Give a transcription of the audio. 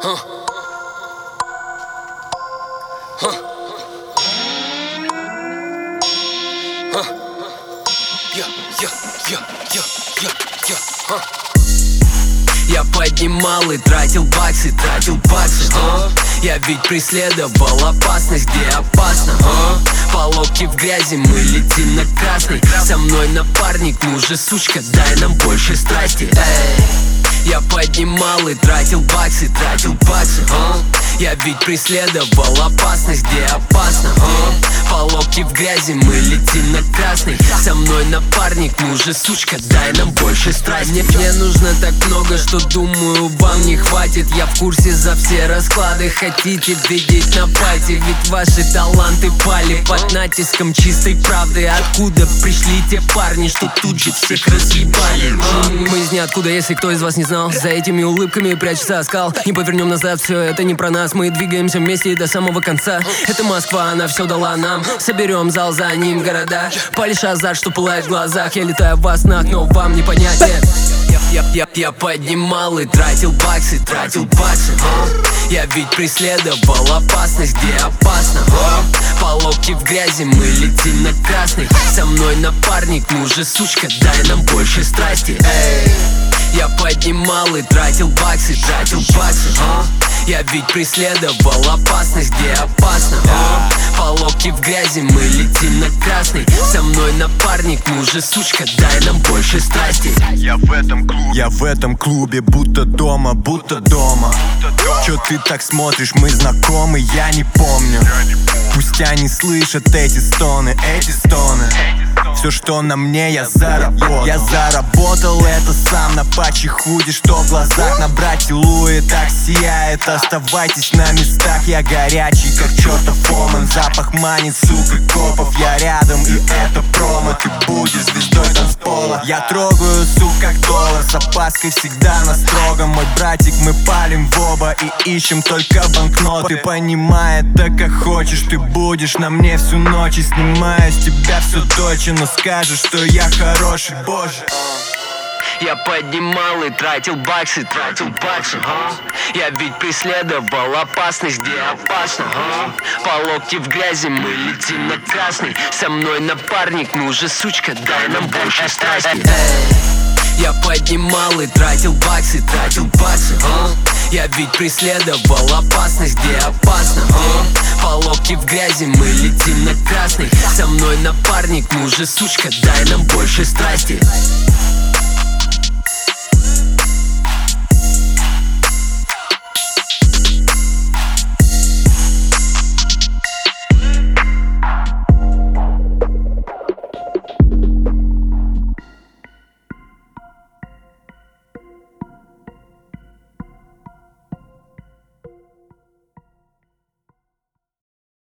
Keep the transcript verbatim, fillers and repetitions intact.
Huh. Huh. Huh. Yeah, yeah, yeah, yeah, yeah, yeah, huh. Я поднимал и тратил баксы, тратил баксы, uh. Я ведь преследовал опасность, где опасно, uh. По локти в грязи мы летим на красный. Со мной напарник, ну же, сучка, дай нам больше страсти, эй. Я поднимал и тратил баксы, тратил баксы, uh. Я ведь преследовал опасность, где опасно, uh. По локти в грязи мы летим на красный. Со мной напарник, ну же, сучка, дай нам больше страсти. Мне, мне нужно так много, что думаю, вам не хватит. Я в курсе за все расклады, хотите видеть на пати. Ведь ваши таланты пали под натиском чистой правды. Откуда пришли те парни, что тут же всех разъебали? Мы из ниоткуда, если кто из вас не знал. За этими улыбками прячется оскал. Не повернем назад, все это не про нас. Мы двигаемся вместе до самого конца. Это Москва, она все дала нам. Соберем зал, за ним города. Палишь азарт, что пылает в глазах. Я летаю во снах, но вам не понять. Я, я, я поднимал и тратил баксы, тратил баксы, uh. Я ведь преследовал опасность, где опасно, uh. По локти в грязи мы летим на красный. Со мной напарник, ну же, сучка, дай нам больше страсти, эй. Я поднимал и тратил баксы, тратил баксы, uh. Я ведь преследовал опасность, где опасно, uh. По локти в грязи мы летим на красный. Со мной напарник, ну же, сучка, дай нам больше страсти. Я в этом клубе, я в этом клубе, будто дома, будто дома. Чё ты так смотришь, мы знакомы, я не помню. Пусть они слышат эти стоны, эти стоны. Все, что на мне, я заработал. Я заработал это сам на патче худи, что в глазах набрать целует, так сияет. Оставайтесь на местах, я горячий, как чертов Оман. Запах манит, сука, копов, я рядом, и это промо. Ты будешь звездой танцпола. Я трогаю, сука, как доллар, с опаской всегда на строгом. Мой братик, мы палим в оба и ищем только банкноты. Понимай это как хочешь, ты будешь на мне всю ночь. И снимаю с тебя все дольше, но скажешь, что я хороший, боже. Я поднимал и тратил баксы, тратил баксы, uh. Я ведь преследовал опасность, где опасно, uh. По локти в грязи мы летим на красный. Со мной напарник, ну же, сучка, дай нам больше страсти, эй. Я поднимал и тратил баксы, тратил баксы, uh. Я ведь преследовал опасность, где опасно, uh. По локти в грязи мы летим на красный. Со мной напарник, ну же, сучка, дай нам больше страсти.